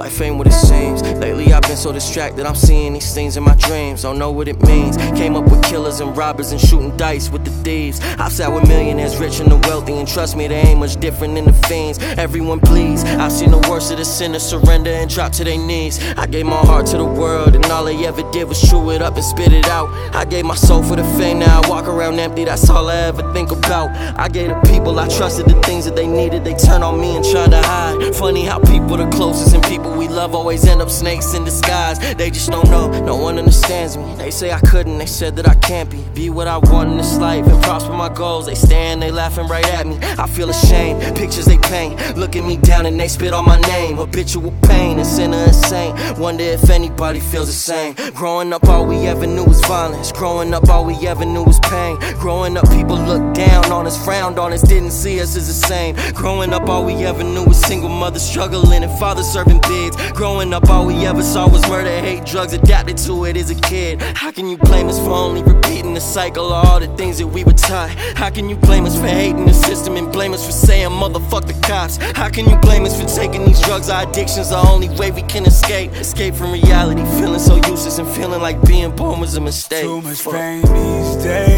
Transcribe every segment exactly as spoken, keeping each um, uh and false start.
life ain't what it seems. Lately I've been so distracted, I'm seeing these things in my dreams. Don't know what it means. Came up with killers and robbers and shooting dice with the thieves. I've sat with millionaires, rich and the wealthy, and trust me, they ain't much different than the fiends. Everyone please, I've seen the worst of the sinners surrender and drop to their knees. I gave my heart to the world, and all they ever did was chew it up and spit it out. I gave my soul for the fame, now I walk around empty, that's all I ever think about. I gave the people I trusted the things that they needed, they turn on me and try to hide. Funny how people the closest and people we love always end up snakes in disguise. They just don't know, no one understands me. They say I couldn't, they said that I can't be Be what I want in this life and prosper my goals. They stand, they laughing right at me. I feel ashamed, pictures they paint, look at me down and they spit on my name. Habitual pain and sinner insane, wonder if anybody feels the same. Growing up all we ever knew was violence. Growing up all we ever knew was pain. Growing up people looked down on us, frowned on us, didn't see us as the same. Growing up all we ever knew was single mothers struggling and fathers serving bids. Growing up all we ever saw was murder, hate, drugs, adapted to it as a kid. How can you blame us for only repeating the cycle of all the things that we were taught? How can you blame us for hating the system and blame us for saying motherfuck the cops? How can you blame us for taking these drugs? Our addictions the only way we can escape. Escape from reality, feeling so useless and feeling like being born was a mistake. Too much pain these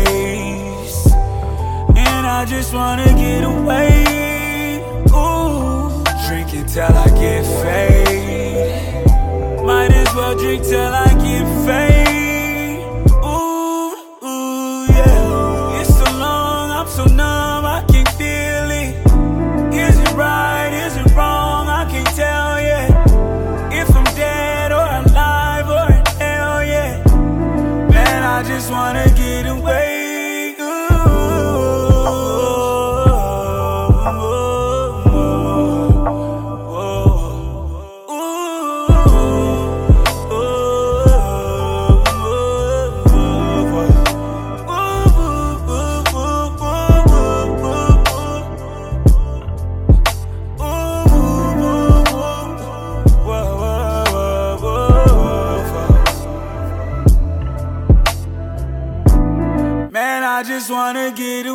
days, and I just wanna get away. Ooh, drinking till I get fade. Might as well drink till I get fade. Ooh, ooh, yeah. It's so long, I'm so numb, I can't feel it. Is it right, is it wrong, I can't tell yet. If I'm dead or alive or in hell, yeah. Man, I just wanna get away. I just wanna get away.